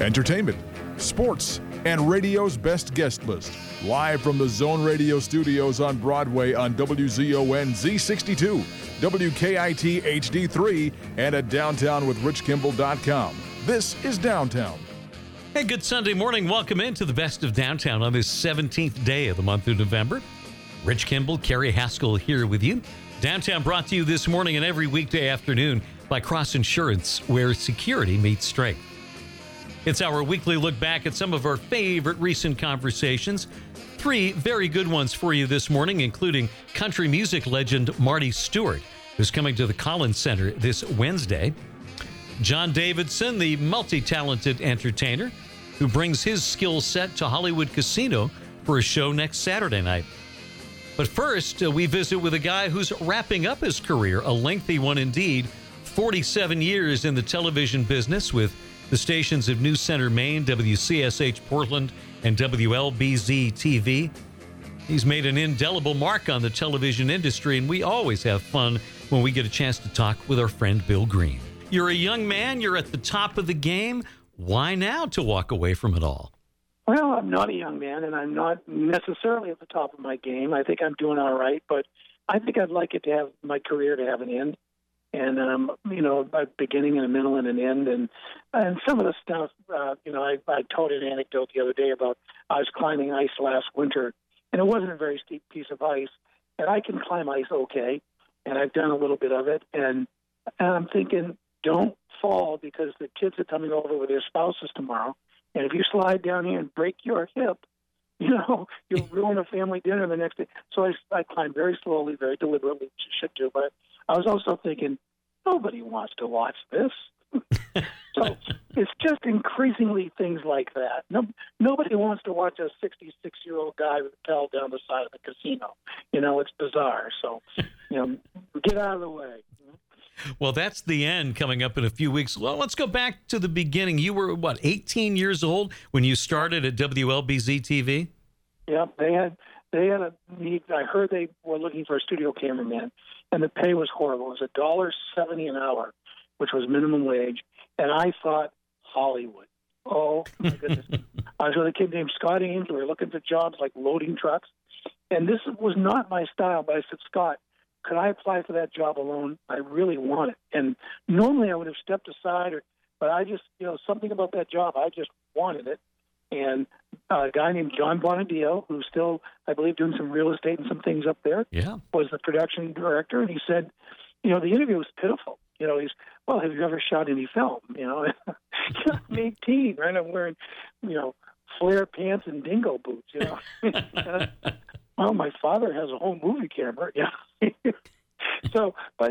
entertainment, sports, and radio's best guest list. Live from the Zone Radio studios on Broadway on WZON Z62, WKIT HD3, and at downtownwithrichkimball.com. This is Downtown. Hey, good Sunday morning. Welcome into the best of Downtown on this 17th day of the month of November. Rich Kimball, Carrie Haskell here with you. Downtown brought to you this morning and every weekday afternoon by Cross Insurance, where security meets strength. It's our weekly look back at some of our favorite recent conversations. 3 very good ones for you this morning, including country music legend Marty Stewart, who's coming to the Collins Center this Wednesday. John Davidson, the multi-talented entertainer, who brings his skill set to Hollywood Casino for a show next Saturday night. But first, we visit with a guy who's wrapping up his career, a lengthy one indeed, 47 years in the television business with the stations of News Center Maine, WCSH Portland, and WLBZ TV. He's made an indelible mark on the television industry, and we always have fun when we get a chance to talk with our friend Bill Green. You're a young man, you're at the top of the game. Why now to walk away from it all? Well, I'm not a young man, and I'm not necessarily at the top of my game. I think I'm doing all right, but I think I'd like it to have my career to have an end, and a beginning and a middle and an end, and some of the stuff. I told an anecdote the other day about I was climbing ice last winter, and it wasn't a very steep piece of ice, and I can climb ice okay, and I've done a little bit of it, and I'm thinking, don't fall because the kids are coming over with their spouses tomorrow. And if you slide down here and break your hip, you'll ruin a family dinner the next day. So I climbed very slowly, very deliberately, which you should do. But I was also thinking, nobody wants to watch this. So it's just increasingly things like that. Nobody wants to watch a 66-year-old guy rappel down the side of the casino. It's bizarre. So, get out of the way. Well, that's the end coming up in a few weeks. Well, let's go back to the beginning. You were, 18 years old when you started at WLBZ TV? Yeah, they had a need. I heard they were looking for a studio cameraman, and the pay was horrible. It was $1.70 an hour, which was minimum wage. And I thought, Hollywood. Oh, my goodness. I was with a kid named Scott Ames. We were looking for jobs like loading trucks. And this was not my style, but I said, Scott, could I apply for that job alone? I really want it. And normally I would have stepped aside, but I just, something about that job, I just wanted it. And a guy named John Bonadio, who's still, I believe, doing some real estate and some things up there, was the production director. And he said, the interview was pitiful. Have you ever shot any film? I'm 18, right? I'm wearing, flare pants and dingo boots, Well, my father has a home movie camera. Yeah. So, but,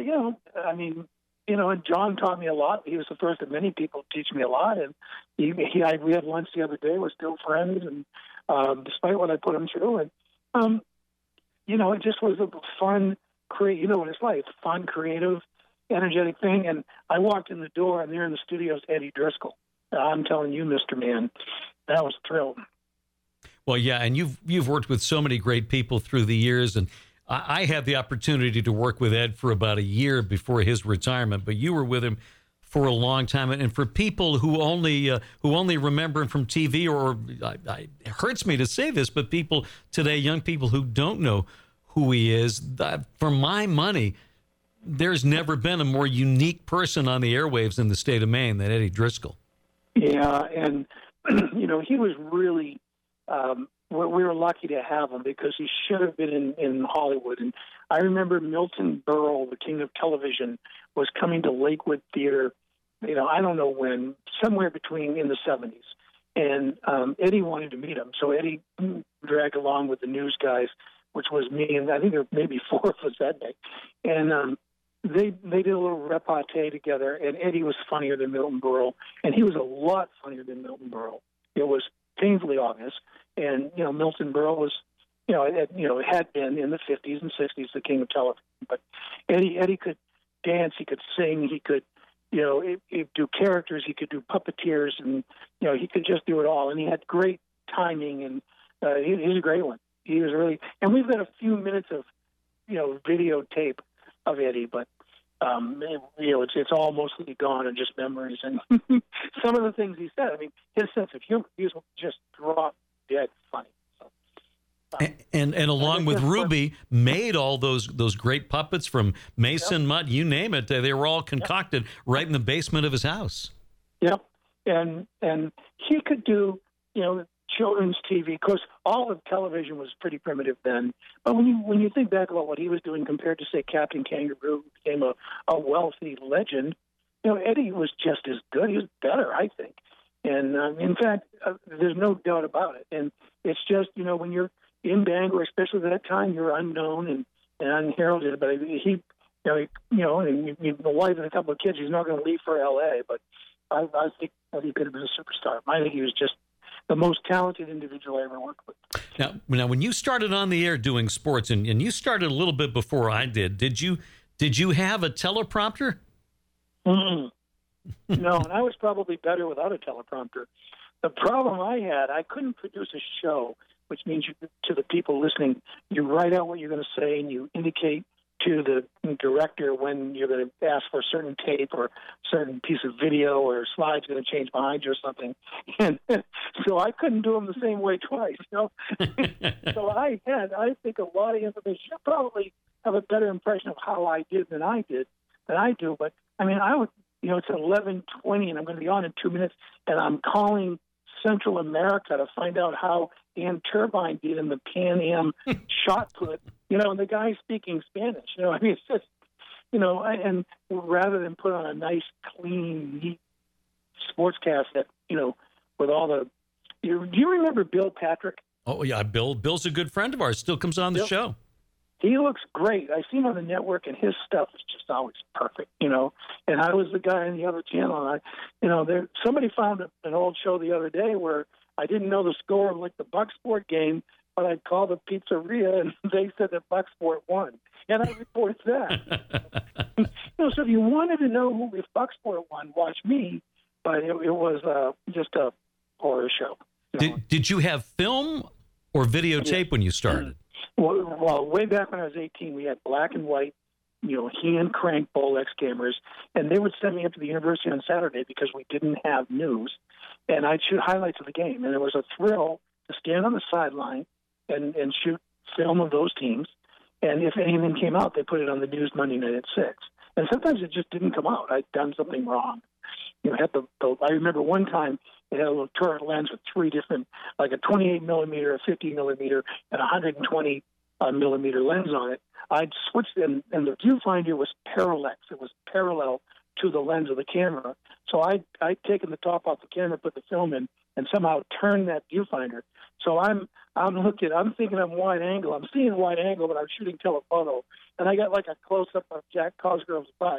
and John taught me a lot. He was the first of many people to teach me a lot. And we had lunch the other day. We're still friends. And despite what I put him through. And, it just was a fun, what it's like. It's fun, creative, energetic thing. And I walked in the door, and there in the studio is Eddie Driscoll. I'm telling you, Mr. Man, that was thrilled. Well, yeah, and you've worked with so many great people through the years, and I had the opportunity to work with Ed for about a year before his retirement, but you were with him for a long time. And for people who only remember him from TV, or it hurts me to say this, but people today, young people who don't know who he is, for my money, there's never been a more unique person on the airwaves in the state of Maine than Eddie Driscoll. Yeah, and he was really. We were lucky to have him because he should have been in Hollywood. And I remember Milton Berle, the king of television, was coming to Lakewood Theater, I don't know when, somewhere between in the 70s. And Eddie wanted to meet him. So Eddie dragged along with the news guys, which was me, and I think there were maybe 4 of us that day. And they did a little repartee together, and Eddie was funnier than Milton Berle, and he was a lot funnier than Milton Berle. It was painfully obvious. And, Milton Berle was, had been in the 50s and 60s the king of television. But Eddie could dance, he could sing, he could, he'd do characters, he could do puppeteers, and, he could just do it all. And he had great timing, and he's a great one. He was really, and we've got a few minutes of, videotape of Eddie, but it's all mostly gone and just memories. And some of the things he said, I mean, his sense of humor, he was just drop dead funny. So, and along with Ruby, made all those great puppets from Mason Mudd, you name it. They were all concocted right in the basement of his house. Yep, and he could do, children's TV. Of course, all of television was pretty primitive then. But when you think back about what he was doing compared to, say, Captain Kangaroo, who became a wealthy legend, Eddie was just as good. He was better, I think. And in fact, there's no doubt about it. And it's just, when you're in Bangor, especially at that time, you're unknown and unheralded. But he, and the wife and a couple of kids, he's not going to leave for L.A. But I think Eddie could have been a superstar. I think he was just the most talented individual I ever worked with. Now, when you started on the air doing sports, and you started a little bit before I did you have a teleprompter? Mm-mm. No, and I was probably better without a teleprompter. The problem I had, I couldn't produce a show, which means to the people listening, you write out what you're going to say and you indicate to the director when you're going to ask for a certain tape or a certain piece of video or slide's going to change behind you or something. And so I couldn't do them the same way twice. So I think a lot of information. You probably have a better impression of how I did than I do. But I mean, I would, it's 11:20 and I'm going to be on in 2 minutes, and I'm calling Central America to find out how Ann Turbine did in the Pan Am shot put, and the guy's speaking Spanish. I mean, it's just, and rather than put on a nice, clean, neat sportscast that, with all the, do you remember Bill Patrick? Oh, yeah, Bill's a good friend of ours, still comes on the show. He looks great. I see him on the network, and his stuff is just always perfect, And I was the guy on the other channel. And somebody found an old show the other day where I didn't know the score of like the Bucksport game, but I'd call the pizzeria, and they said that Bucksport won, and I reported that. So if you wanted to know if Bucksport won, watch me. But it was just a horror show. Did you have film or videotape when you started? Well, way back when I was 18, we had black and white, hand crank Bolex cameras, and they would send me up to the university on Saturday because we didn't have news, and I'd shoot highlights of the game. And it was a thrill to stand on the sideline and shoot film of those teams. And if anything came out, they put it on the news Monday night at 6. And sometimes it just didn't come out. I'd done something wrong. I remember one time it had a little turret lens with three different, like a 28 millimeter, a 50 millimeter, and a 120 millimeter lens on it. I'd switched them, and the viewfinder was parallax. It was parallel to the lens of the camera. So I'd taken the top off the camera, put the film in, and somehow turned that viewfinder. So I'm thinking I'm wide angle. I'm seeing wide angle, but I'm shooting telephoto. And I got like a close-up of Jack Cosgrove's butt,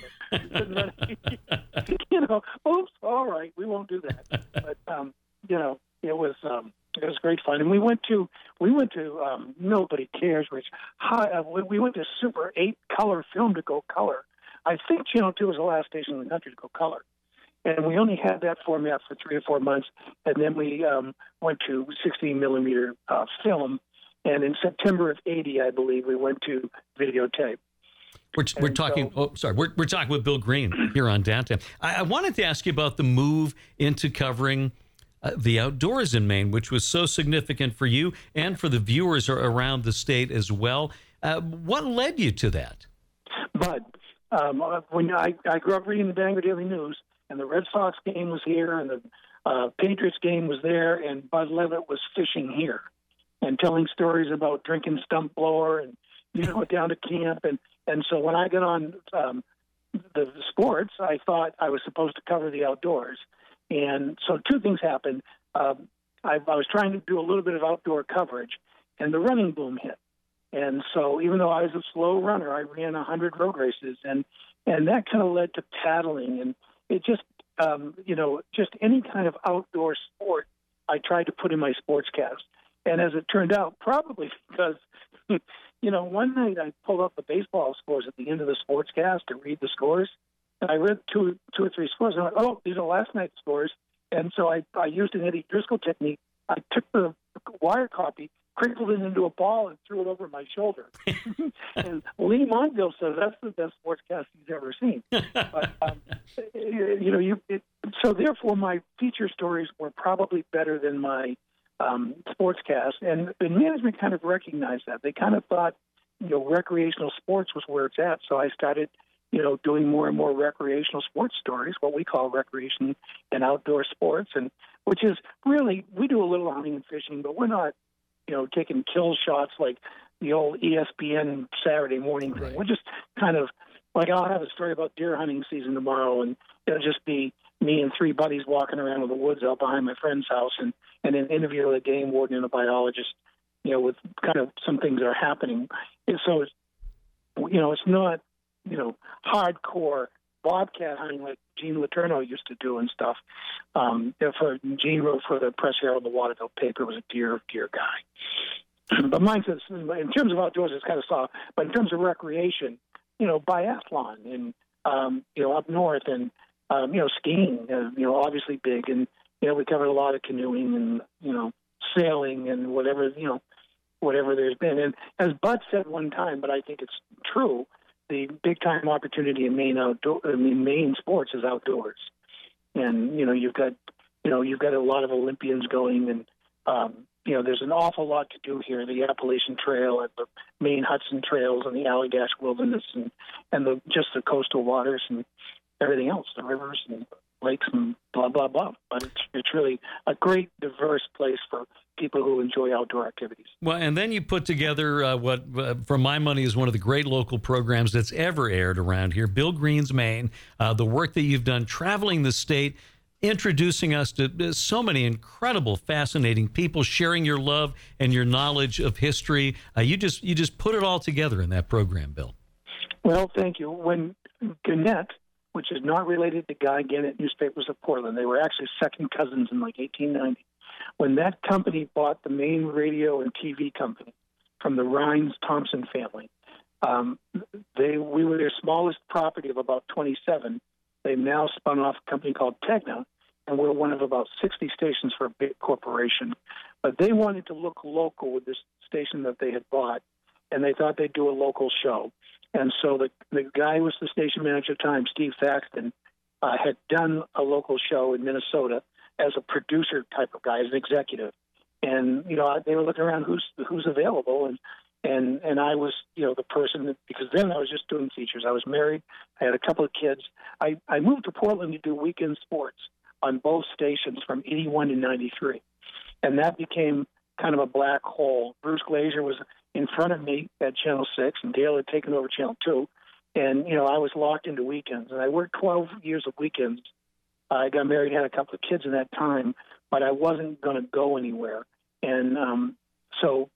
oops, all right, we won't do that. But, it was great fun. And we went to Nobody Cares, we went to Super 8 color film to go color. I think Channel 2 was the last station in the country to go color. And we only had that format for 3 or 4 months, and then we went to 16 millimeter film. And in September of '80, I believe, we went to videotape. We're talking. We're talking with Bill Green here on Downtown. I wanted to ask you about the move into covering the outdoors in Maine, which was so significant for you and for the viewers around the state as well. What led you to that? Bud, when I grew up reading the Bangor Daily News, and the Red Sox game was here, and the Patriots game was there, and Bud Levitt was fishing here and telling stories about drinking stump blower and, down to camp. And so when I got on the sports, I thought I was supposed to cover the outdoors. And so two things happened. I was trying to do a little bit of outdoor coverage, and the running boom hit. And so even though I was a slow runner, I ran 100 road races, and that kind of led to paddling. And it just, just any kind of outdoor sport I tried to put in my sportscast. And as it turned out, probably because, one night I pulled up the baseball scores at the end of the sportscast to read the scores. And I read two or three scores. And I went, oh, these are last night's scores. And so I used an Eddie Driscoll technique. I took the wire copy, crinkled it into a ball and threw it over my shoulder. And Lee Montville says that's the best sportscast he's ever seen. But, so therefore my feature stories were probably better than my sportscast. And the management kind of recognized that. They kind of thought, recreational sports was where it's at. So I started, doing more and more recreational sports stories, what we call recreation and outdoor sports, and which is really, we do a little hunting and fishing, but we're not, taking kill shots like the old ESPN Saturday morning thing. Right. We're just kind of like, I'll have a story about deer hunting season tomorrow, and it'll just be me and three buddies walking around in the woods out behind my friend's house, and an interview with a game warden and a biologist, with kind of some things that are happening. And so it's, it's not, hardcore bobcat hunting like Gene Letourneau used to do and stuff. Gene wrote for the Press Herald and the Waterville paper, was a deer guy. But mine says, in terms of outdoors, it's kind of soft. But in terms of recreation, biathlon and, up north and, skiing, obviously big. And, we covered a lot of canoeing and, sailing and whatever there's been. And as Bud said one time, but I think it's true, the big time opportunity in Maine sports is outdoors. And, you've got a lot of Olympians going, and, there's an awful lot to do here. The Appalachian Trail and the Maine Hudson Trails and the Allagash Wilderness and just the coastal waters and everything else, the rivers and lakes and blah, blah, blah. But it's really a great, diverse place for people who enjoy outdoor activities. Well, and then you put together what, for my money, is one of the great local programs that's ever aired around here, Bill Green's Maine. The work that you've done traveling the state, introducing us to so many incredible, fascinating people, sharing your love and your knowledge of history. You just put it all together in that program, Bill. Well, thank you. When Gannett, which is not related to Guy Gannett Newspapers of Portland, they were actually second cousins in like 1890. When that company bought the Maine radio and TV company from the Rhines Thompson family, we were their smallest property of about 27. They've now spun off a company called Tegna, and we're one of about 60 stations for a big corporation. But they wanted to look local with this station that they had bought, and they thought they'd do a local show. And so the guy who was the station manager at the time, Steve Thaxton, had done a local show in Minnesota as a producer type of guy, as an executive. And, they were looking around who's available, and I was, the person, because then I was just doing features. I was married. I had a couple of kids. I moved to Portland to do weekend sports on both stations from 81 to 93. And that became kind of a black hole. Bruce Glazier was in front of me at Channel 6, and Dale had taken over Channel 2. And, I was locked into weekends. And I worked 12 years of weekends. I got married, had a couple of kids in that time, but I wasn't going to go anywhere. And so,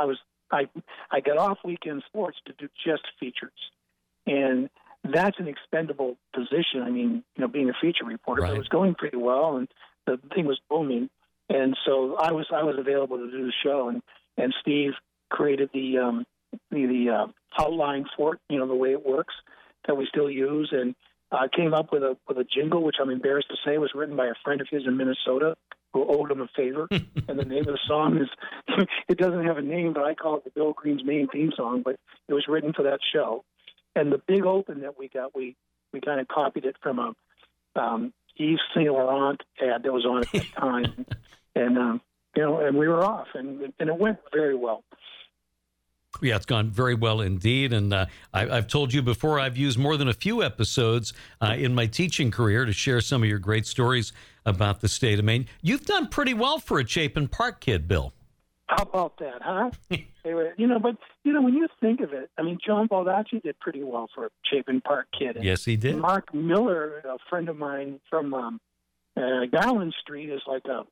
I got off weekend sports to do just features. And that's an expendable position. I mean, being a feature reporter, right. It was going pretty well, and the thing was booming. And so I was available to do the show, and Steve created the outline for it, the way it works that we still use, and came up with a jingle, which I'm embarrassed to say was written by a friend of his in Minnesota who owed him a favor. And the name of the song is, it doesn't have a name, but I call it the Bill Green's Maine theme song, but it was written for that show. And the big open that we got, we kind of copied it from a Yves Saint Laurent ad that was on at the time. And, and we were off, and it went very well. Yeah, it's gone very well indeed. And I've told you before, I've used more than a few episodes in my teaching career to share some of your great stories about the state of Maine. You've done pretty well for a Chapin Park kid, Bill. How about that, huh? They were, but when you think of it, I mean, John Baldacci did pretty well for a Chapin Park kid. And yes, he did. Mark Miller, a friend of mine from Garland Street, is like a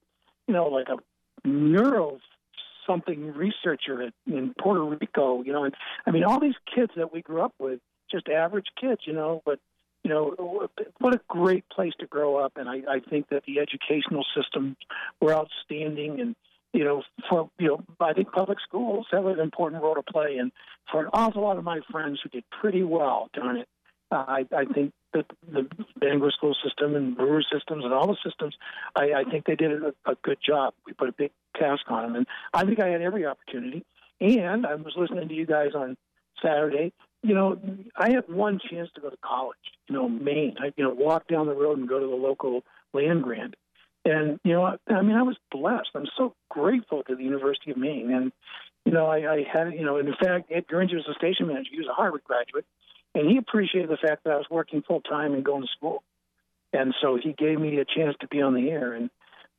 neuro something researcher in Puerto Rico, and I mean, all these kids that we grew up with, just average kids, but what a great place to grow up. And I think that the educational systems were outstanding, and I think public schools have an important role to play. And for an awful lot of my friends who did pretty well, darn it, I think that the Bangor school system and Brewer systems and all the systems, I think they did a good job. We put a big task on them, and I think I had every opportunity. And I was listening to you guys on Saturday. I had one chance to go to college, Maine. I walk down the road and go to the local land grant. And, I was blessed. I'm so grateful to the University of Maine. And, I had, in fact, Ed Gringe was the station manager. He was a Harvard graduate. And he appreciated the fact that I was working full time and going to school. And so he gave me a chance to be on the air. And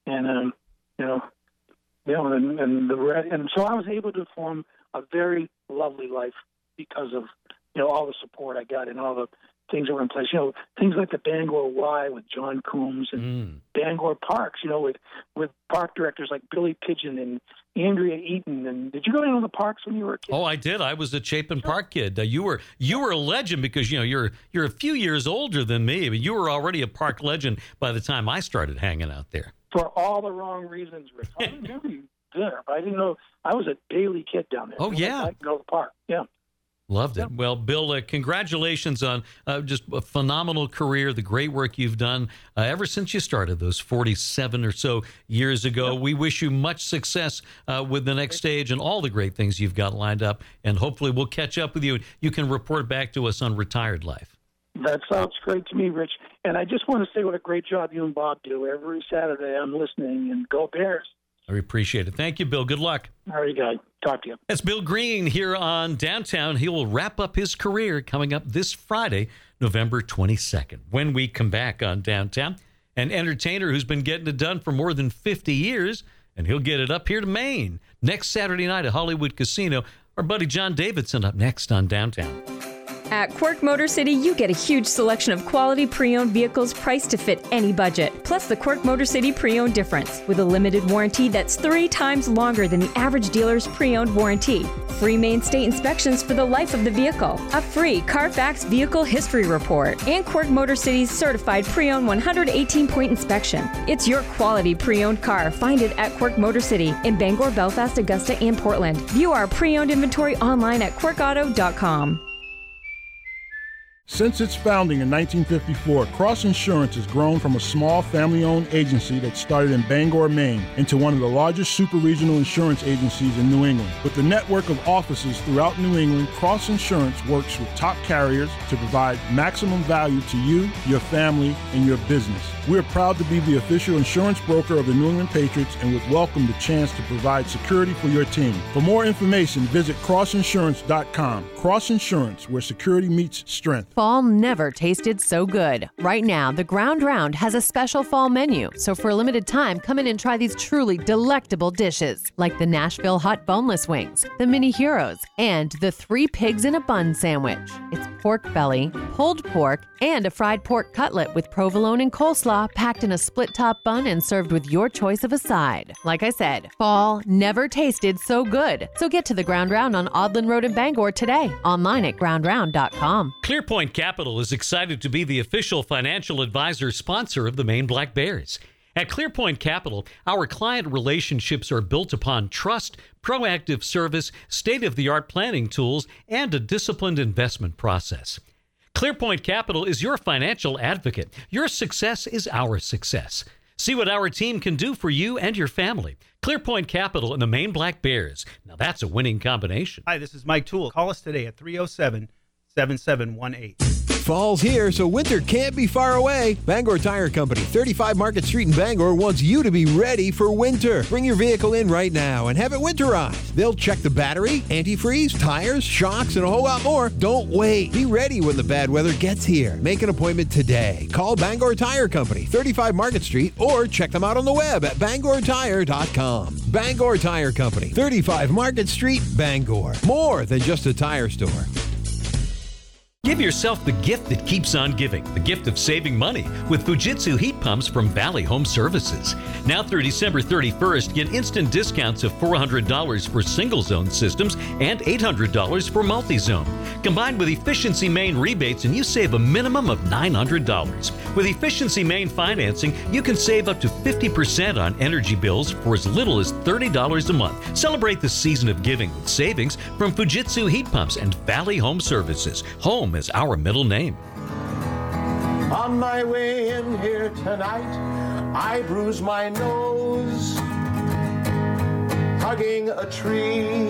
so I was able to form a very lovely life because of, all the support I got and all the things that were in place. Things like the Bangor Y with John Coombs and Bangor Parks, with park directors like Billy Pigeon and Andrea Eaton. And did you go down to the parks when you were a kid? Oh, I did. I was a Chapin Park kid. You were a legend because you're a few years older than me. I mean, you were already a park legend by the time I started hanging out there. For all the wrong reasons, Rick. I remember you there, but I didn't know I was a daily kid down there. Oh, yeah. I go to the park. Yeah. Loved it. Well, Bill, congratulations on just a phenomenal career, the great work you've done ever since you started those 47 or so years ago. Yep. We wish you much success with the next stage and all the great things you've got lined up. And hopefully we'll catch up with you. You can report back to us on retired life. That sounds great to me, Rich. And I just want to say what a great job you and Bob do. Every Saturday I'm listening, and go Bears. I appreciate it. Thank you, Bill. Good luck. All right, guys. Talk to you. That's Bill Green here on Downtown. He will wrap up his career coming up this Friday, November 22nd. When we come back on Downtown, an entertainer who's been getting it done for more than 50 years, and he'll get it up here to Maine next Saturday night at Hollywood Casino. Our buddy John Davidson up next on Downtown. At Quirk Motor City, you get a huge selection of quality pre-owned vehicles priced to fit any budget. Plus the Quirk Motor City pre-owned difference with a limited warranty that's 3 times longer than the average dealer's pre-owned warranty. Free Maine State inspections for the life of the vehicle. A free Carfax Vehicle History Report. And Quirk Motor City's certified pre-owned 118-point inspection. It's your quality pre-owned car. Find it at Quirk Motor City in Bangor, Belfast, Augusta, and Portland. View our pre-owned inventory online at quirkauto.com. Since its founding in 1954, Cross Insurance has grown from a small family-owned agency that started in Bangor, Maine, into one of the largest super-regional insurance agencies in New England. With a network of offices throughout New England, Cross Insurance works with top carriers to provide maximum value to you, your family, and your business. We're proud to be the official insurance broker of the New England Patriots and would welcome the chance to provide security for your team. For more information, visit crossinsurance.com. Cross Insurance, where security meets strength. Fall never tasted so good. Right now, the Ground Round has a special fall menu, so for a limited time, come in and try these truly delectable dishes, like the Nashville Hot Boneless Wings, the Mini Heroes, and the 3 Pigs in a Bun sandwich. It's pork belly, pulled pork, and a fried pork cutlet with provolone and coleslaw packed in a split-top bun and served with your choice of a side. Like I said, fall never tasted so good. So get to the Ground Round on Audlin Road in Bangor today, online at groundround.com. ClearPoint Capital is excited to be the official financial advisor sponsor of the Maine Black Bears. At ClearPoint Capital, our client relationships are built upon trust, proactive service, state-of-the-art planning tools, and a disciplined investment process. ClearPoint Capital is your financial advocate. Your success is our success. See what our team can do for you and your family. ClearPoint Capital and the Maine Black Bears. Now that's a winning combination. Hi, this is Mike Toole. Call us today at 307-7718. Fall's here, so winter can't be far away. Bangor Tire Company, 35 Market Street in Bangor, wants you to be ready for winter. Bring your vehicle in right now and have it winterized. They'll check the battery, antifreeze, tires, shocks, and a whole lot more. Don't wait. Be ready when the bad weather gets here. Make an appointment today. Call Bangor Tire Company, 35 Market Street, or check them out on the web at bangortire.com. Bangor Tire Company, 35 Market Street, Bangor. More than just a tire store. Give yourself the gift that keeps on giving, the gift of saving money with Fujitsu heat pumps from Valley Home Services. Now through December 31st, get instant discounts of $400 for single-zone systems and $800 for multi-zone. Combined with Efficiency Maine rebates, and you save a minimum of $900. With Efficiency Maine financing, you can save up to 50% on energy bills for as little as $30 a month. Celebrate the season of giving with savings from Fujitsu heat pumps and Valley Home Services. Home is our middle name. On my way in here tonight, I bruised my nose hugging a tree.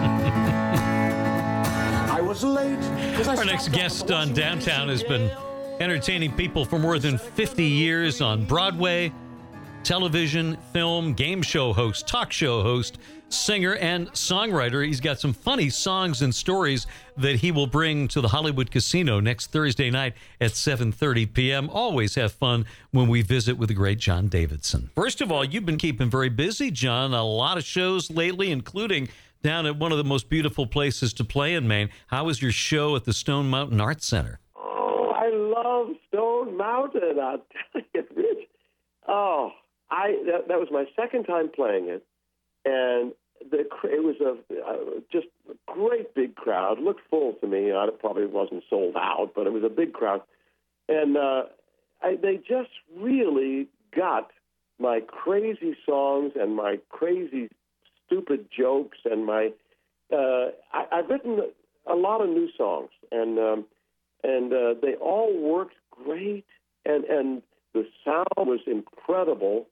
I was late. Our next guest on Downtown has been entertaining people for more than 50 years on Broadway, television, film, game show host, talk show host, singer, and songwriter. He's got some funny songs and stories that he will bring to the Hollywood Casino next Thursday night at 7:30 p.m. Always have fun when we visit with the great John Davidson. First of all, you've been keeping very busy, John. A lot of shows lately, including down at one of the most beautiful places to play in Maine. How was your show at the Stone Mountain Arts Center? Oh, I love Stone Mountain. I'll tell you, Rich. Oh, that was my second time playing it, and it was just a great big crowd. It looked full to me. It probably wasn't sold out, but it was a big crowd. And they just really got my crazy songs and my crazy, stupid jokes. And I've written a lot of new songs, and they all worked great. And the sound was incredible.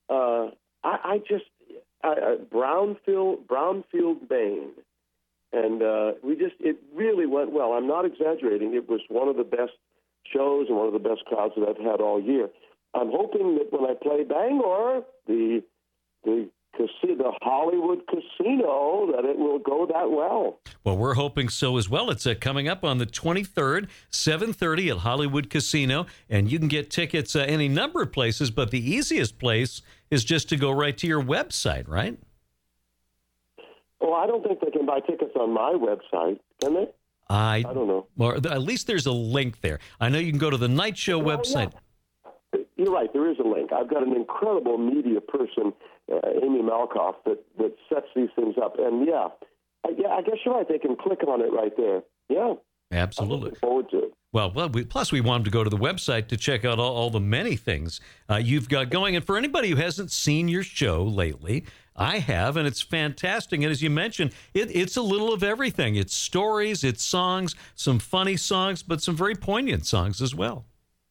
Brownfield, Maine, and it really went well. I'm not exaggerating. It was one of the best shows and one of the best crowds that I've had all year. I'm hoping that when I play Bangor, the Hollywood Casino, that it will go that well. Well, we're hoping so as well. It's coming up on the 23rd, 7:30 at Hollywood Casino, and you can get tickets any number of places, but the easiest place is just to go right to your website, right? Well, I don't think they can buy tickets on my website, can they? I don't know. Well, at least there's a link there. I know you can go to the Night Show website. Yeah. You're right. There is a link. I've got an incredible media person, Amy Malkoff, that sets these things up. And, I guess you're right. They can click on it right there. Yeah. Absolutely. I'm looking forward to it. Well, plus we want them to go to the website to check out all the many things you've got going. And for anybody who hasn't seen your show lately, I have, and it's fantastic. And as you mentioned, it's a little of everything. It's stories, it's songs, some funny songs, but some very poignant songs as well.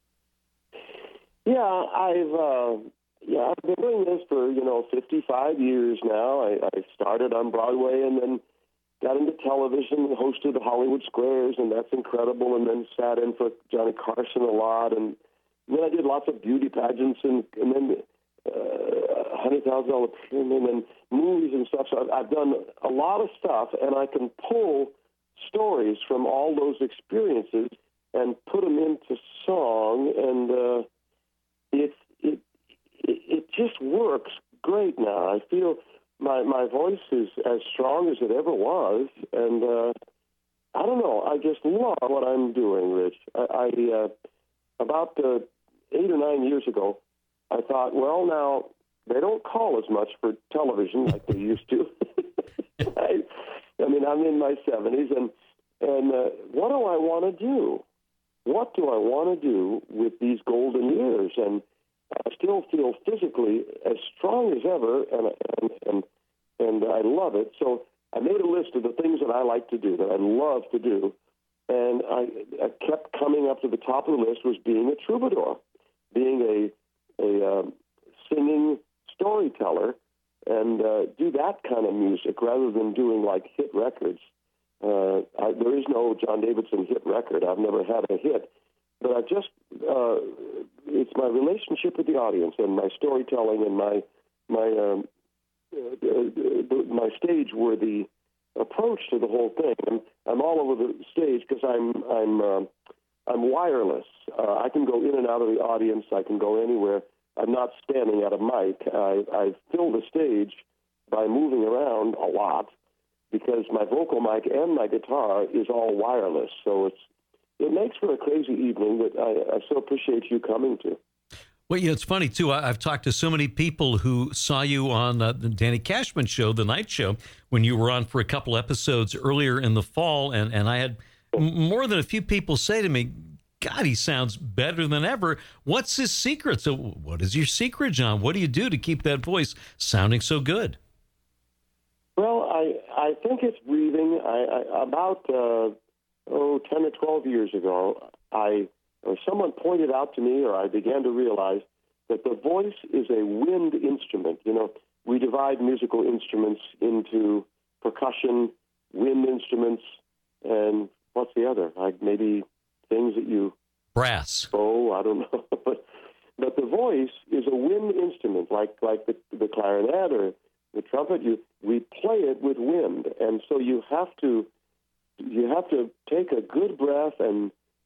Yeah, I've been doing this for 55 years now. I started on Broadway and then got into television, hosted the Hollywood Squares, and that's incredible. And then sat in for Johnny Carson a lot, and then I did lots of beauty pageants, and then $100,000 Pyramid and movies and stuff. So I've done a lot of stuff, and I can pull stories from all those experiences and put them into song, and it just works great now. I feel my voice is as strong as it ever was, and I don't know. I just love what I'm doing, Rich. About 8 or 9 years ago, I thought, well, now they don't call as much for television like they used to. Right? I mean, I'm in my 70s, and what do I want to do? What do I want to do with these golden years? And I still feel physically as strong as ever, and I love it. So I made a list of the things that I like to do, that I love to do, and I kept coming up to the top of the list was being a troubadour, being a singing storyteller, and do that kind of music rather than doing like hit records. There is no John Davidson hit record. I've never had a hit. But I just, it's my relationship with the audience and my storytelling and my stage-worthy approach to the whole thing. I'm all over the stage because I'm wireless. I can go in and out of the audience. I can go anywhere. I'm not standing at a mic. I fill the stage by moving around a lot because my vocal mic and my guitar is all wireless. So it makes for a crazy evening that I so appreciate you coming to. Well, yeah, it's funny, too. I've talked to so many people who saw you on the Danny Cashman show, the night show, when you were on for a couple episodes earlier in the fall. And I had more than a few people say to me, God, he sounds better than ever. What's his secret? So what is your secret, John? What do you do to keep that voice sounding so good? Well, I think it's breathing. About 10 or 12 years ago, someone pointed out to me, or I began to realize that the voice is a wind instrument. You know, we divide musical instruments into percussion, wind instruments, and what's the other? Maybe things that you... Brass. Oh, I don't know. but the voice is a wind instrument, like the clarinet or the trumpet. We play it with wind, and so you have to take a good breath and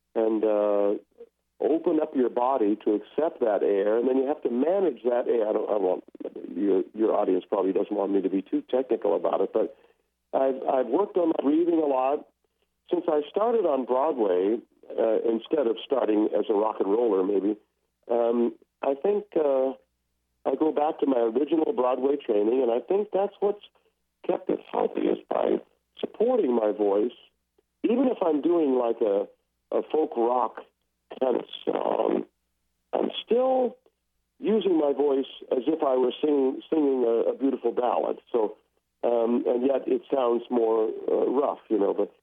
open up your body to accept that air, and then you have to manage that air. Your audience probably doesn't want me to be too technical about it, but I've worked on my breathing a lot. Since I started on Broadway, instead of starting as a rock and roller, maybe, I think I go back to my original Broadway training, and I think that's what's kept it healthy, is by supporting my voice. Even if I'm doing like a folk rock kind of song, I'm still using my voice as if I were singing a beautiful ballad. So, and yet it sounds more rough, you know. But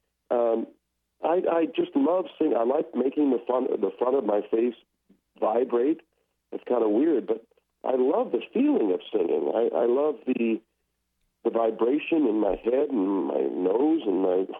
I just love singing. I like making the front of my face vibrate. It's kind of weird, but I love the feeling of singing. I love the vibration in my head and my nose and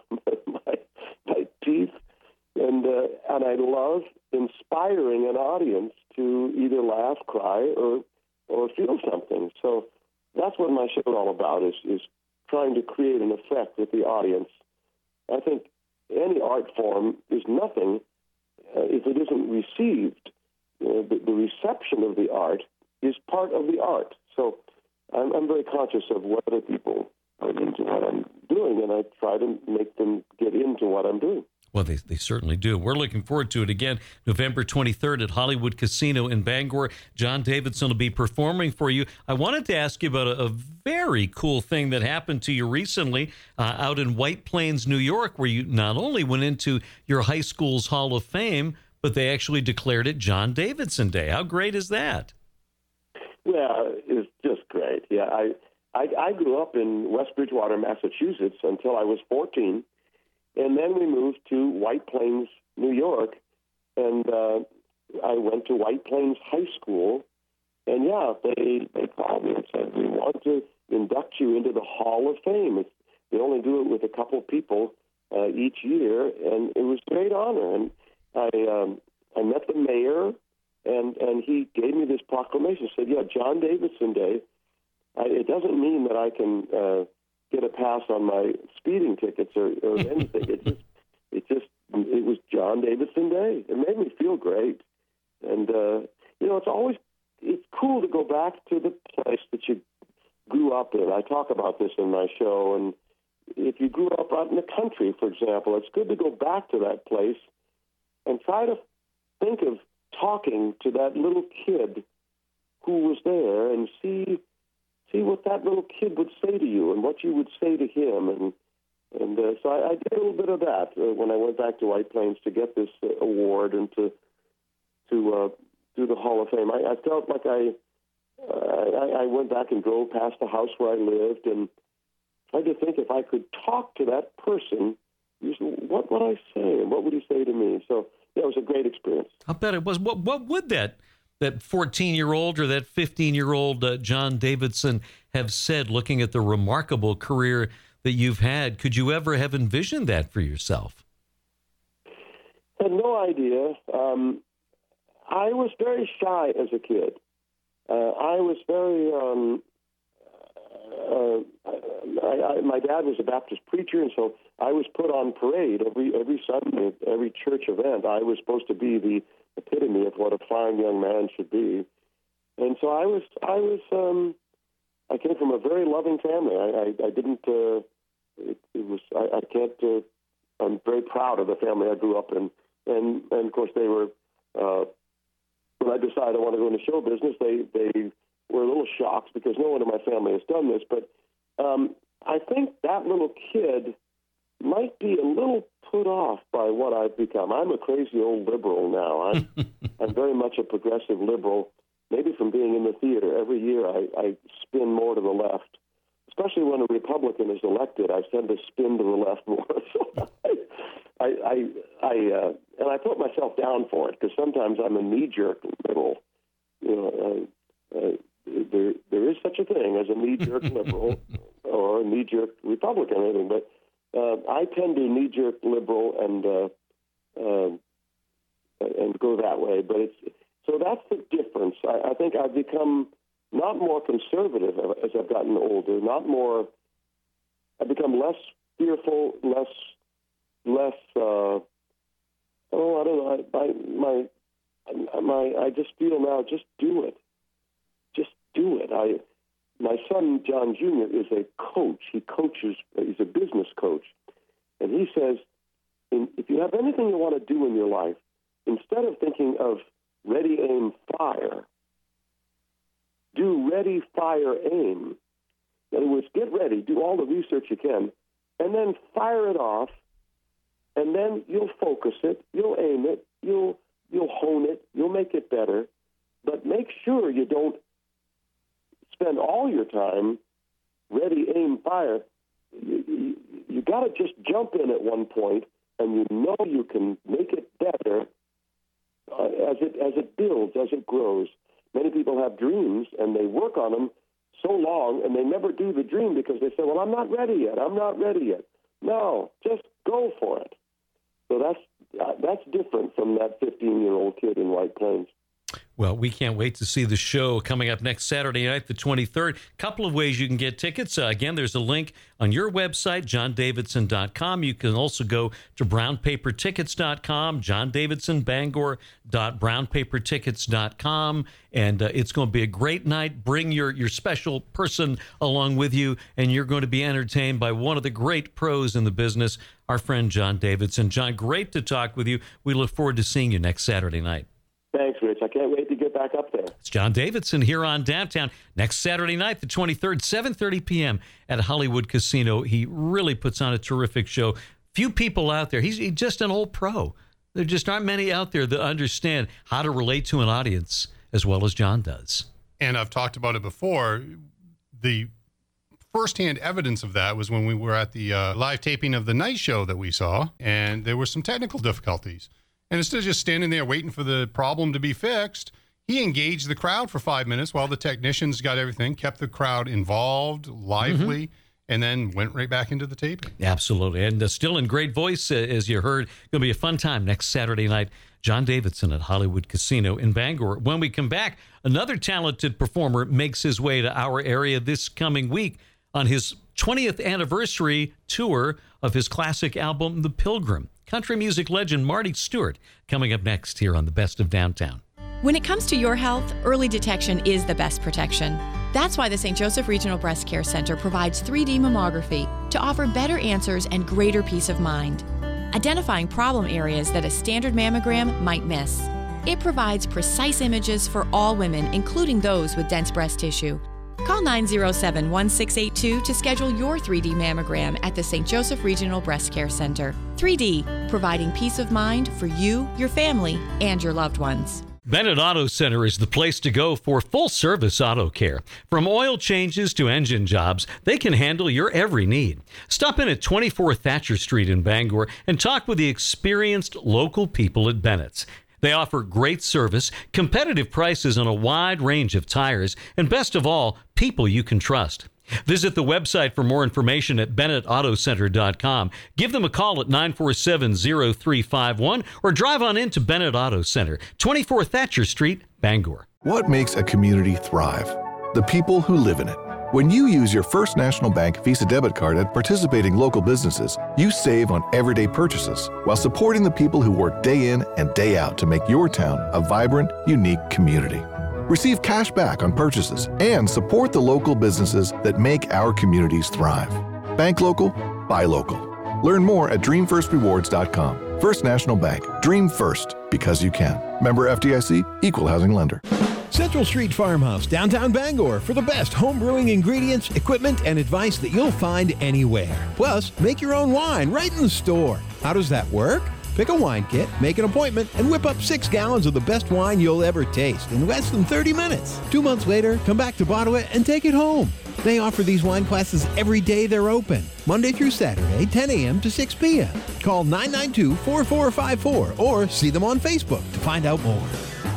my teeth, and I love inspiring an audience to either laugh, cry, or feel something. So that's what my show is all about, is trying to create an effect with the audience. I think any art form is nothing if it isn't received. The reception of the art is part of the art. So I'm very conscious of what other people are into what I'm doing, and I try to make them get into what I'm doing. Well, they certainly do. We're looking forward to it again, November 23rd at Hollywood Casino in Bangor. John Davidson will be performing for you. I wanted to ask you about a very cool thing that happened to you recently out in White Plains, New York, where you not only went into your high school's Hall of Fame, but they actually declared it John Davidson Day. How great is that? Well, it's just great. Yeah, I grew up in West Bridgewater, Massachusetts until I was 14. And then we moved to White Plains, New York, and I went to White Plains High School. And, yeah, they called me and said, we want to induct you into the Hall of Fame. They only do it with a couple of people each year, and it was a great honor. And I met the mayor, and he gave me this proclamation. Said, yeah, John Davidson Day. It doesn't mean that I can get a pass on my speeding tickets or anything. It was John Davidson Day. It made me feel great. And, it's cool to go back to the place that you grew up in. I talk about this in my show. And if you grew up out in the country, for example, it's good to go back to that place and try to think of talking to that little kid who was there and see what that little kid would say to you and what you would say to him. And so I did a little bit of that when I went back to White Plains to get this award and to do the Hall of Fame. I felt like I went back and drove past the house where I lived and tried to think if I could talk to that person, what would I say and what would he say to me? So yeah, it was a great experience. I bet it was. What would that 14-year-old or that 15-year-old John Davidson have said, looking at the remarkable career that you've had? Could you ever have envisioned that for yourself? I had no idea. I was very shy as a kid. I was very... my dad was a Baptist preacher, and so I was put on parade every Sunday, every church event. I was supposed to be the epitome of what a fine young man should be, and so I came from a very loving family. I didn't. I can't. I'm very proud of the family I grew up in, and of course they were. When I decided I want to go into show business, they were a little shocked because no one in my family has done this, but I think that little kid might be a little put off by what I've become. I'm a crazy old liberal now. I'm very much a progressive liberal, maybe from being in the theater. Every year I spin more to the left, especially when a Republican is elected. I tend to spin to the left more. So and I put myself down for it because sometimes I'm a knee-jerk liberal. There is such a thing as a knee-jerk liberal or a knee-jerk Republican or anything, but I tend to knee-jerk liberal and go that way. But so that's the difference. I think I've become not more conservative as I've gotten older, I've become less fearful, less. I don't know. I just feel now, just do it. Just do it. My son John Jr. is a coach. He coaches. He's a business coach, and he says, if you have anything you want to do in your life, instead of thinking of ready, aim, fire, do ready, fire, aim. In other words, get ready, do all the research you can, and then fire it off, and then you'll focus it, you'll aim it, you'll hone it, you'll make it better, but make sure you don't spend all your time ready, aim, fire. You got to just jump in at one point, and you know you can make it better as it builds, as it grows. Many people have dreams, and they work on them so long, and they never do the dream because they say, well, I'm not ready yet. No, just go for it. So that's different from that 15-year-old kid in White Plains. Well, we can't wait to see the show coming up next Saturday night, the 23rd. Couple of ways you can get tickets. Again, there's a link on your website, johndavidson.com. You can also go to brownpapertickets.com, johndavidsonbangor.brownpapertickets.com. And it's going to be a great night. Bring your special person along with you, and you're going to be entertained by one of the great pros in the business, our friend John Davidson. John, great to talk with you. We look forward to seeing you next Saturday night. Thanks, Rich. I can't wait to get back up there. It's John Davidson here on Downtown. Next Saturday night, the 23rd, 7:30 p.m. at Hollywood Casino. He really puts on a terrific show. Few people out there. He's just an old pro. There just aren't many out there that understand how to relate to an audience as well as John does. And I've talked about it before. The firsthand evidence of that was when we were at the live taping of the night show that we saw, and there were some technical difficulties. And instead of just standing there waiting for the problem to be fixed, he engaged the crowd for 5 minutes while the technicians got everything, kept the crowd involved, lively, and then went right back into the taping. Absolutely. And still in great voice, as you heard. Going to be a fun time next Saturday night. John Davidson at Hollywood Casino in Bangor. When we come back, another talented performer makes his way to our area this coming week on his 20th anniversary tour of his classic album, The Pilgrim. Country music legend Marty Stewart coming up next here on the Best of Downtown. When it comes to your health, early detection is the best protection. That's why the St. Joseph Regional Breast Care Center provides 3D mammography to offer better answers and greater peace of mind, identifying problem areas that a standard mammogram might miss. It provides precise images for all women, including those with dense breast tissue. Call 907-1682 to schedule your 3D mammogram at the St. Joseph Regional Breast Care Center. 3D, providing peace of mind for you, your family, and your loved ones. Bennett Auto Center is the place to go for full-service auto care. From oil changes to engine jobs, they can handle your every need. Stop in at 24 Thatcher Street in Bangor and talk with the experienced local people at Bennett's. They offer great service, competitive prices on a wide range of tires, and best of all, people you can trust. Visit the website for more information at BennettAutoCenter.com. Give them a call at 947-0351 or drive on into Bennett Auto Center, 24 Thatcher Street, Bangor. What makes a community thrive? The people who live in it. When you use your First National Bank Visa debit card at participating local businesses, you save on everyday purchases while supporting the people who work day in and day out to make your town a vibrant, unique community. Receive cash back on purchases and support the local businesses that make our communities thrive. Bank local, buy local. Learn more at DreamFirstRewards.com. First National Bank. Dream first because you can. Member FDIC, Equal Housing Lender. Central Street Farmhouse, downtown Bangor, for the best home brewing ingredients, equipment, and advice that you'll find anywhere. Plus, make your own wine right in the store. How does that work? Pick a wine kit, make an appointment, and whip up 6 gallons of the best wine you'll ever taste in less than 30 minutes. 2 months later, come back to bottle it and take it home. They offer these wine classes every day they're open, Monday through Saturday, 10 a.m. to 6 p.m. Call 992-4454 or see them on Facebook to find out more.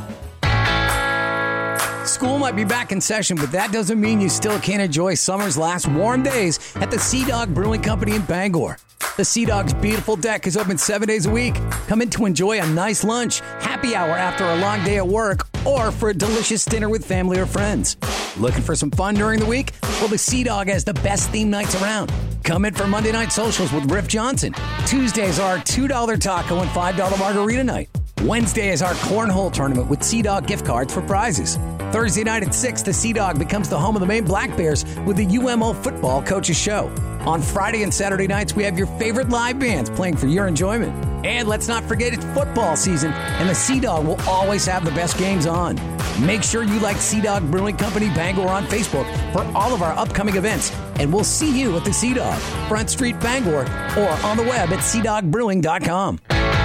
School might be back in session, but that doesn't mean you still can't enjoy summer's last warm days at the Sea Dog Brewing Company in Bangor. The Sea Dog's beautiful deck is open 7 days a week. Come in to enjoy a nice lunch, happy hour after a long day at work, or for a delicious dinner with family or friends. Looking for some fun during the week? Well, the Sea Dog has the best theme nights around. Come in for Monday night socials with Riff Johnson. Tuesdays are $2 taco and $5 margarita night. Wednesday is our cornhole tournament with Sea Dog gift cards for prizes. Thursday night at 6, the Sea Dog becomes the home of the Maine Black Bears with the UMO Football Coaches Show. On Friday and Saturday nights, we have your favorite live bands playing for your enjoyment. And let's not forget it's football season, and the Sea Dog will always have the best games on. Make sure you like Sea Dog Brewing Company Bangor on Facebook for all of our upcoming events, and we'll see you at the Sea Dog, Front Street, Bangor, or on the web at seadogbrewing.com.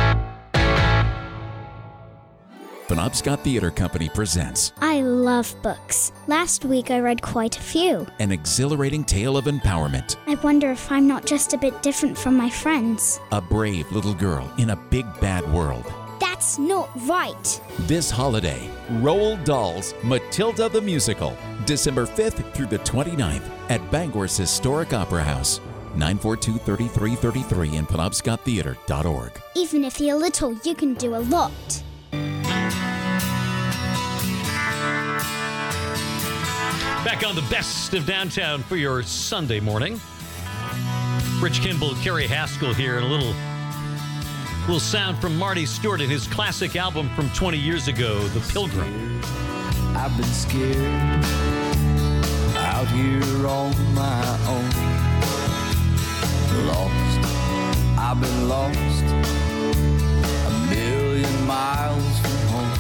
Penobscot Theater Company presents I love books. Last week I read quite a few. an exhilarating tale of empowerment. I wonder if I'm not just a bit different from my friends. A brave little girl in a big bad world. That's not right. This holiday, Roald Dahl's Matilda the Musical, December 5th through the 29th at Bangor's Historic Opera House. 942-3333 and penobscottheater.org. Even if you're little, you can do a lot. Back on the best of downtown for your Sunday morning. Rich Kimball, Carrie Haskell here, and a little sound from Marty Stewart and his classic album from 20 years ago, The Pilgrim. I've been scared out here on my own. Lost, I've been lost a million miles from home.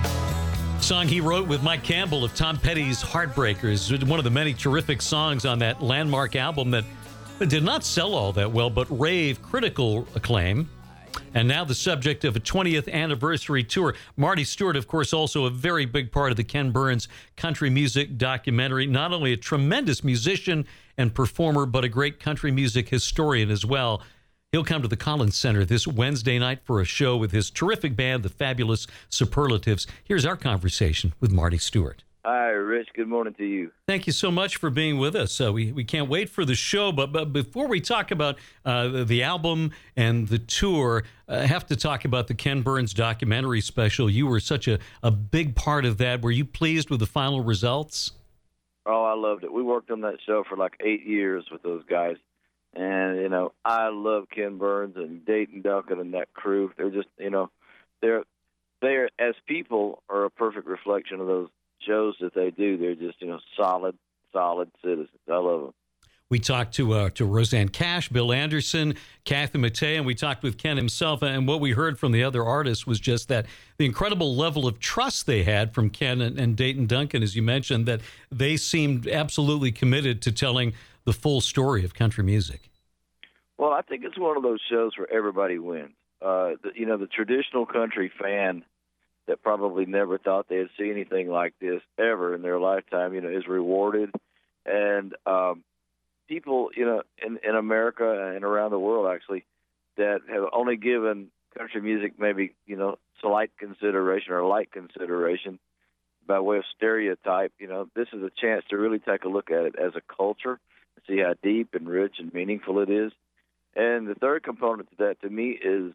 Song he wrote with Mike Campbell of Tom Petty's Heartbreakers, one of the many terrific songs on that landmark album that did not sell all that well, but rave critical acclaim. And now the subject of a 20th anniversary tour. Marty Stewart, of course, also a very big part of the Ken Burns country music documentary. Not only a tremendous musician and performer, but a great country music historian as well. He'll come to the Collins Center this Wednesday night for a show with his terrific band, the Fabulous Superlatives. Here's our conversation with Marty Stewart. Hi, Rich. Good morning to you. Thank you so much for being with us. We can't wait for the show, but before we talk about the album and the tour, I have to talk about the Ken Burns documentary special. You were such a big part of that. Were you pleased with the final results? Oh, I loved it. We worked on that show for like 8 years with those guys. And, you know, I love Ken Burns and Dayton Duncan and that crew. They're just, you know, they're as people are a perfect reflection of those shows that they do. They're just, you know, solid citizens. I love them. We talked to Roseanne Cash, Bill Anderson, Kathy Mattea, and we talked with Ken himself. And what we heard from the other artists was just that the incredible level of trust they had from Ken and Dayton Duncan, as you mentioned, that they seemed absolutely committed to telling the full story of country music. Well, I think it's one of those shows where everybody wins. The traditional country fan that probably never thought they'd see anything like this ever in their lifetime, you know, is rewarded. And people, you know, in America and around the world, actually, that have only given country music maybe, you know, slight consideration or light consideration by way of stereotype, you know, this is a chance to really take a look at it as a culture, see how deep and rich and meaningful it is. And the third component to that, to me, is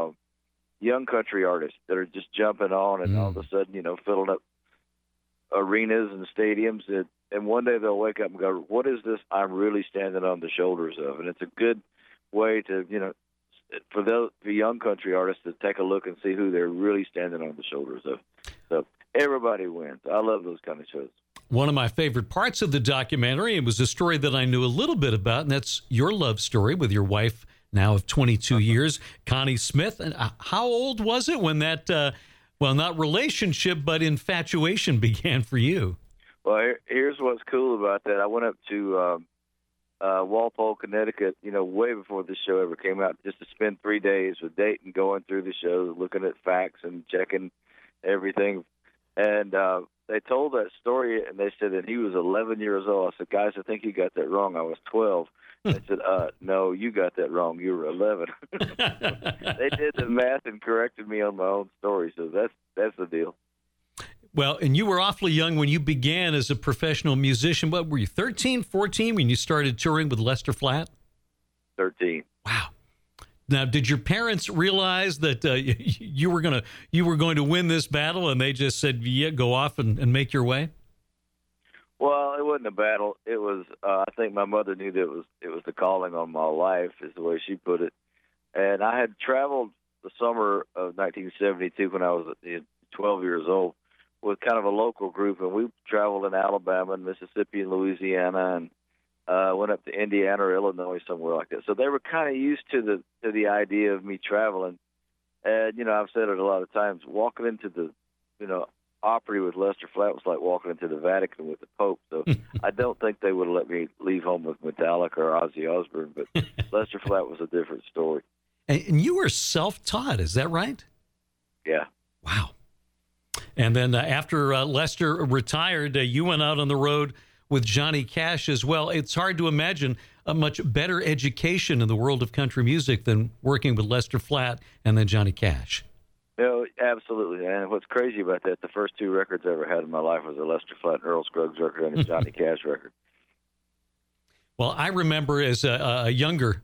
young country artists that are just jumping on and all of a sudden, you know, filling up arenas and stadiums. And one day they'll wake up and go, what is this I'm really standing on the shoulders of? And it's a good way to, you know, for young country artists to take a look and see who they're really standing on the shoulders of. So everybody wins. I love those kind of shows. One of my favorite parts of the documentary, it was a story that I knew a little bit about, and that's your love story with your wife now of 22 years, Connie Smith. And how old was it when that, not relationship, but infatuation began for you? Well, here's what's cool about that. I went up to Walpole, Connecticut, you know, way before the show ever came out, just to spend 3 days with Dayton, going through the show, looking at facts and checking everything And they told that story, and they said that he was 11 years old. I said, guys, I think you got that wrong. I was 12. They said, no, you got that wrong. You were 11. They did the math and corrected me on my own story, so that's the deal. Well, and you were awfully young when you began as a professional musician. What were you, 13, 14 when you started touring with Lester Flatt? 13. Wow. Now, did your parents realize that you were going to win this battle, and they just said, "Yeah, go off and make your way"? Well, it wasn't a battle. It was. I think my mother knew that it was the calling on my life, is the way she put it. And I had traveled the summer of 1972 when I was 12 years old with kind of a local group, and we traveled in Alabama and Mississippi and Louisiana, and went up to Indiana or Illinois, somewhere like that. So they were kind of used to the idea of me traveling. And, I've said it a lot of times, walking into the, Opry with Lester Flatt was like walking into the Vatican with the Pope. So I don't think they would have let me leave home with Metallica or Ozzy Osbourne, but Lester Flatt was a different story. And you were self-taught, is that right? Yeah. Wow. And then after Lester retired, you went out on the road with Johnny Cash as well. It's hard to imagine a much better education in the world of country music than working with Lester Flatt and then Johnny Cash. Absolutely. And what's crazy about that, the first two records I ever had in my life was a Lester Flatt and Earl Scruggs record and a Johnny Cash record. Well, I remember as a younger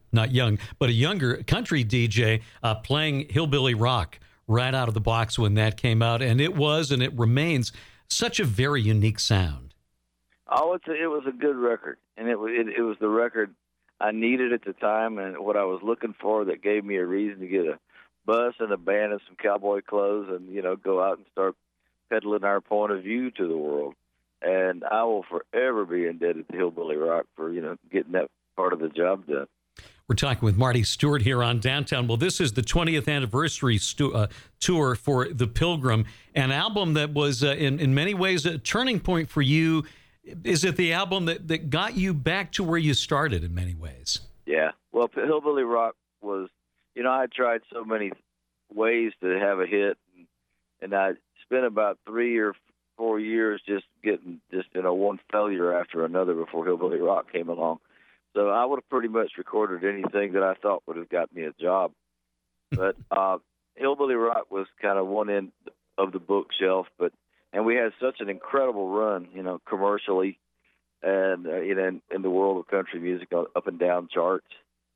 country DJ playing Hillbilly Rock right out of the box when that came out. And it was, and it remains, such a very unique sound. Oh, it was a good record, and it was the record I needed at the time, and what I was looking for that gave me a reason to get a bus and a band and some cowboy clothes and, go out and start peddling our point of view to the world. And I will forever be indebted to Hillbilly Rock for, getting that part of the job done. We're talking with Marty Stuart here on Downtown. Well, this is the 20th anniversary tour for The Pilgrim, an album that was in many ways a turning point for you. Is it the album that got you back to where you started in many ways? Yeah. Well, Hillbilly Rock was, I tried so many ways to have a hit, and I spent about 3 or 4 years just getting one failure after another before Hillbilly Rock came along. So I would have pretty much recorded anything that I thought would have got me a job. But Hillbilly Rock was kind of one end of the bookshelf, and we had such an incredible run, commercially and, in the world of country music, up and down charts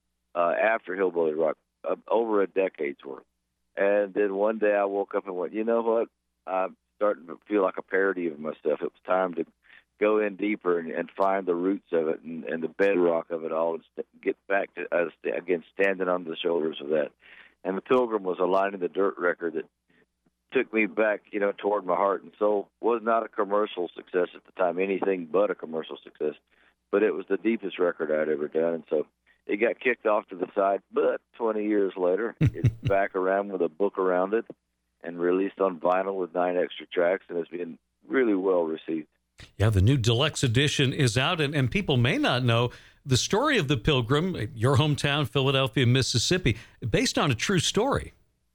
after Hillbilly Rock, over a decade's worth. And then one day I woke up and went, you know what? I'm starting to feel like a parody of myself. It was time to go in deeper and find the roots of it and the bedrock of it all and get back to, again, standing on the shoulders of that. And The Pilgrim was a Line in the Dirt record that took me back, toward my heart and soul. Was not a commercial success at the time, anything but a commercial success. But it was the deepest record I'd ever done. And so it got kicked off to the side. But 20 years later, it's back around with a book around it and released on vinyl with 9 extra tracks, and it's been really well received. Yeah, the new deluxe edition is out, and people may not know the story of The Pilgrim, your hometown, Philadelphia, Mississippi, based on a true story.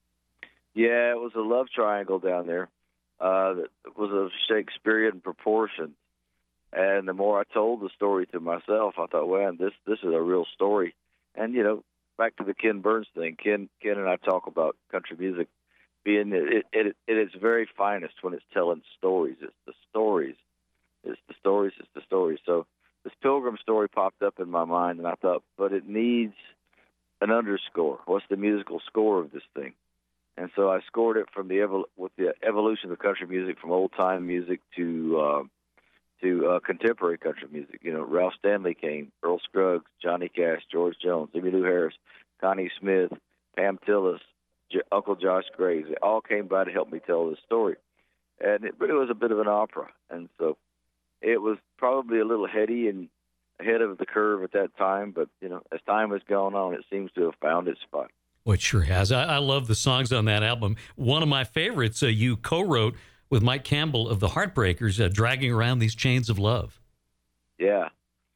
Yeah, it was a love triangle down there. That was of Shakespearean proportions. And the more I told the story to myself, I thought, well, this is a real story. And, back to the Ken Burns thing, Ken and I talk about country music being at its very finest when it's telling stories. It's the stories. It's the stories. It's the stories. So this Pilgrim story popped up in my mind, and I thought, but it needs an underscore. What's the musical score of this thing? And so I scored it from with the evolution of country music from old-time music to contemporary country music. Ralph Stanley came, Earl Scruggs, Johnny Cash, George Jones, Emmylou Harris, Connie Smith, Pam Tillis, Uncle Josh Graves. They all came by to help me tell this story. But it was a bit of an opera. And so it was probably a little heady and ahead of the curve at that time. But, as time has gone on, it seems to have found its spot. Well, it sure has. I love the songs on that album. One of my favorites you co-wrote with Mike Campbell of the Heartbreakers, Dragging Around These Chains of Love. Yeah.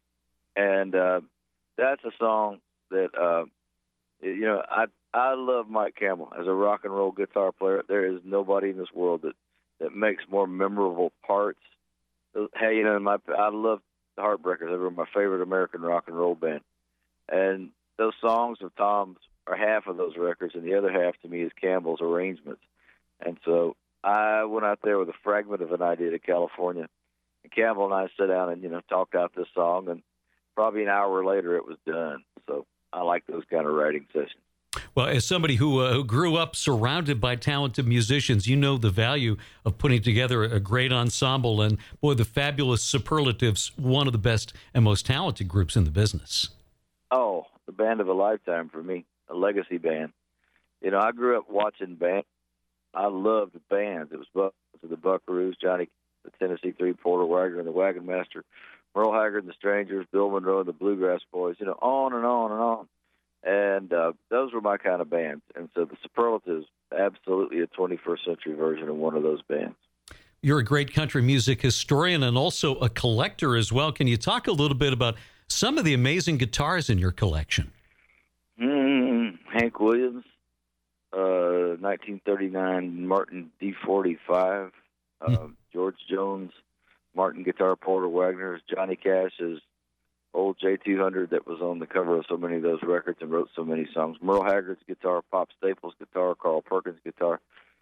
And that's a song that, I love Mike Campbell as a rock and roll guitar player. There is nobody in this world that that makes more memorable parts. Hey, I love the Heartbreakers. They were my favorite American rock and roll band. And those songs of Tom's are half of those records, and the other half to me is Campbell's arrangements. And so I went out there with a fragment of an idea to California, and Campbell and I sat down and, talked out this song, and probably an hour later it was done. So I like those kind of writing sessions. Well, as somebody who grew up surrounded by talented musicians, you know the value of putting together a great ensemble. And, boy, the Fabulous Superlatives, one of the best and most talented groups in the business. Oh, the band of a lifetime for me, a legacy band. I grew up watching bands. I loved bands. It was the Buckaroos, Johnny, the Tennessee Three, Porter Wagoner, and the Wagon Master, Merle Haggard and the Strangers, Bill Monroe and the Bluegrass Boys, on and on and on. And those were my kind of bands. And so the Superlatives, absolutely a 21st century version of one of those bands. You're a great country music historian and also a collector as well. Can you talk a little bit about some of the amazing guitars in your collection? Hank Williams, 1939 Martin D45, George Jones, Martin guitar, Porter Wagoner's, Johnny Cash's old J200 that was on the cover of so many of those records and wrote so many songs, Merle Haggard's guitar, Pop Staples' guitar, Carl Perkins' guitar,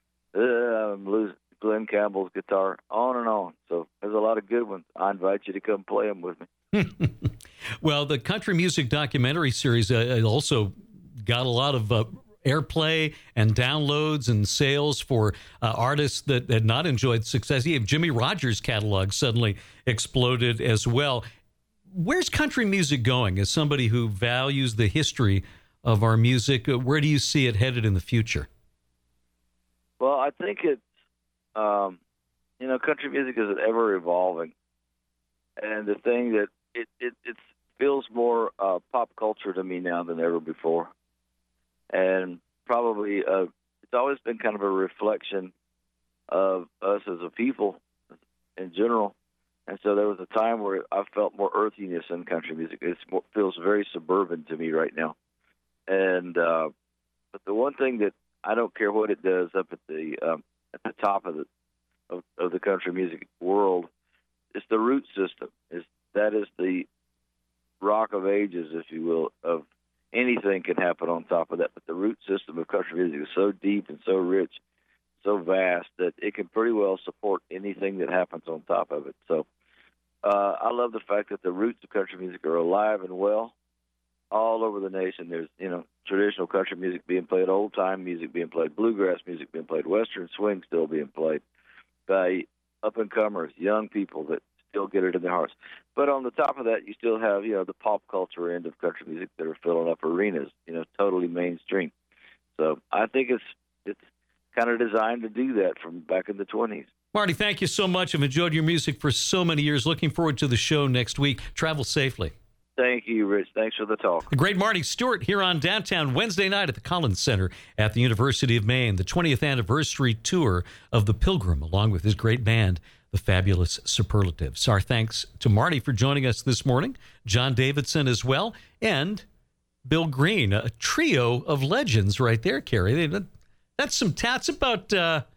Glenn Campbell's guitar, on and on. So there's a lot of good ones. I invite you to come play them with me. Well, the country music documentary series also got a lot of airplay and downloads and sales for artists that had not enjoyed success. Even Jimmy Rogers' catalog suddenly exploded as well. Where's country music going? As somebody who values the history of our music, where do you see it headed in the future? Well, I think it's, country music is ever evolving. And the thing that it feels more pop culture to me now than ever before. And probably it's always been kind of a reflection of us as a people in general. And so there was a time where I felt more earthiness in country music. It feels very suburban to me right now. And but the one thing that I don't care what it does up at the top of the country music world, it's the root system. That is the rock of ages, if you will, of anything can happen on top of that. But the root system of country music is so deep and so rich, so vast, that it can pretty well support anything that happens on top of it. So I love the fact that the roots of country music are alive and well all over the nation. There's, traditional country music being played, old-time music being played, bluegrass music being played, western swing still being played by up-and-comers, young people that still get it in their hearts. But on the top of that, you still have, the pop culture end of country music that are filling up arenas, totally mainstream. So I think it's kind of designed to do that from back in the 20s. Marty, thank you so much. I've enjoyed your music for so many years. Looking forward to the show next week. Travel safely. Thank you, Rich. Thanks for the talk. The great Marty Stuart here on Downtown Wednesday night at the Collins Center at the University of Maine, the 20th anniversary tour of The Pilgrim, along with his great band, the Fabulous Superlatives. Our thanks to Marty for joining us this morning, John Davidson as well, and Bill Green, a trio of legends right there, Carrie. That's about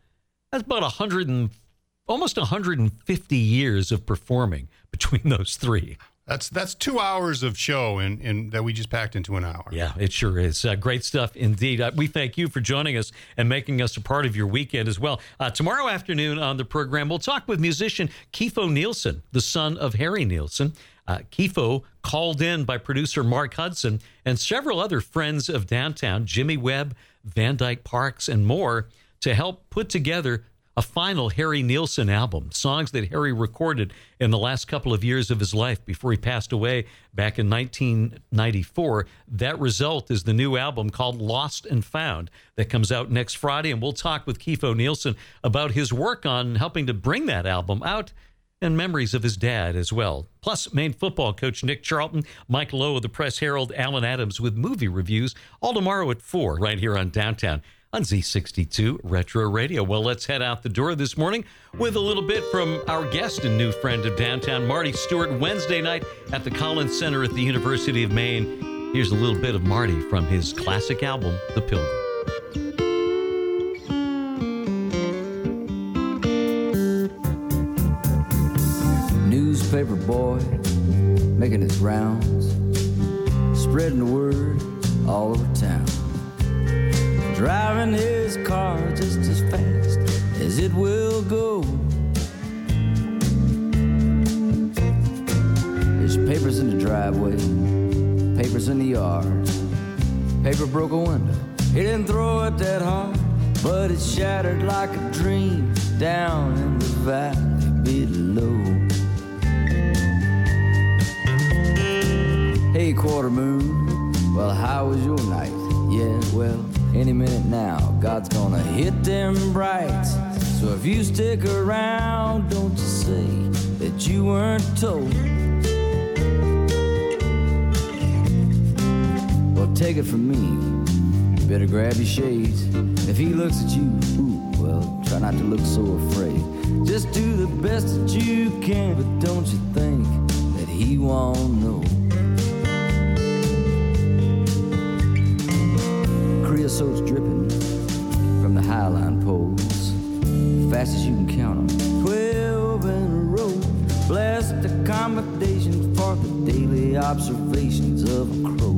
100 almost 150 years of performing between those three. That's 2 hours of show in that we just packed into an hour. Yeah, it sure is. Great stuff indeed. We thank you for joining us and making us a part of your weekend as well. Tomorrow afternoon on the program, we'll talk with musician Kifo Nielsen, the son of Harry Nielsen. Kifo, called in by producer Mark Hudson and several other friends of downtown, Jimmy Webb, Van Dyke Parks, and more, to help put together a final Harry Nielsen album, songs that Harry recorded in the last couple of years of his life before he passed away back in 1994. That result is the new album called Lost and Found that comes out next Friday, and we'll talk with Kifo Nielsen about his work on helping to bring that album out and memories of his dad as well. Plus, Maine football coach Nick Charlton, Mike Lowe of the Press Herald, Alan Adams with movie reviews, all tomorrow at 4 right here on Downtown on Z62 Retro Radio. Well, let's head out the door this morning with a little bit from our guest and new friend of downtown, Marty Stuart, Wednesday night at the Collins Center at the University of Maine. Here's a little bit of Marty from his classic album, The Pilgrim. newspaper boy making his rounds, spreading the word all over town, driving his car just as fast as it will go. There's papers in the driveway, papers in the yard. Paper broke a window. He didn't throw it that hard, but it shattered like a dream down in the valley below. Hey, quarter moon, well, how was your night? Yeah, well, any minute now, God's gonna hit them brights. So if you stick around, don't you say that you weren't told. Well, take it from me, you better grab your shades. If he looks at you, ooh, well, try not to look so afraid. Just do the best that you can, but don't you think that he won't know. Creosote's dripping from the highline poles, fast as you can count them, 12 in a row. Blessed accommodations for the daily observations of a crow.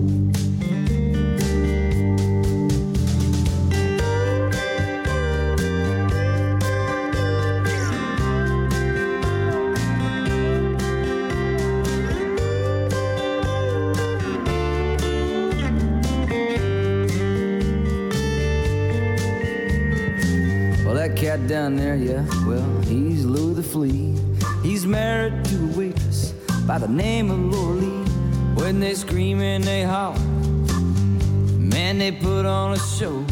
Cat down there, yeah, well, he's Louis the Flea. He's married to a waitress by the name of Laurelie. When they scream and they holler, man, they put on a show.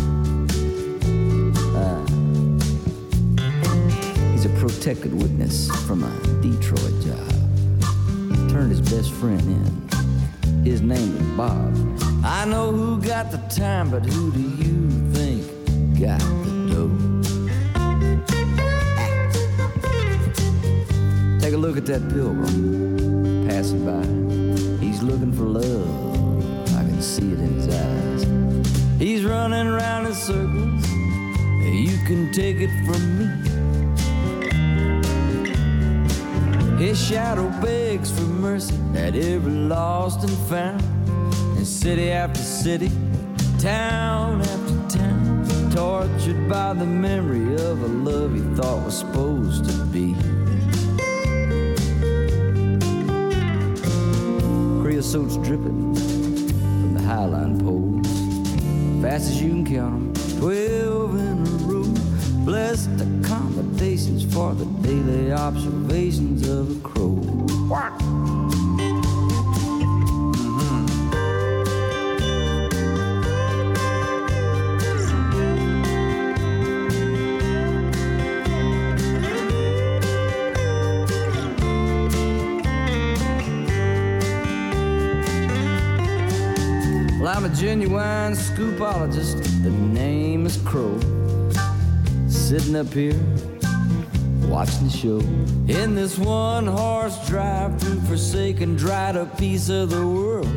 He's a protected witness from a Detroit job. Turned his best friend in. His name was Bob. I know who got the time, but who do you think got the dough? Take a look at that pilgrim passing by. He's looking for love. I can see it in his eyes. He's running around in circles. You can take it from me. His shadow begs for mercy at every lost and found. In city after city, town after town, tortured by the memory of a love he thought was supposed to be. Creosote's dripping from the highline poles, fast as you can count them, 12 in a row. Blessed accommodations for the daily observations of a crow. What? I'm a genuine scoopologist, the name is Crow. Sitting up here, watching the show. In this one-horse drive through forsaken, dried-up piece of the world.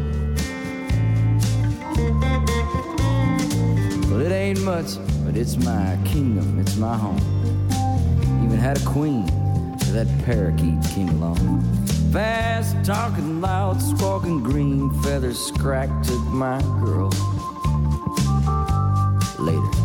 Well, it ain't much, but it's my kingdom, it's my home. Even had a queen till that parakeet came along. Fast talking, loud, squawking, green feathers, crack took my girl. Later.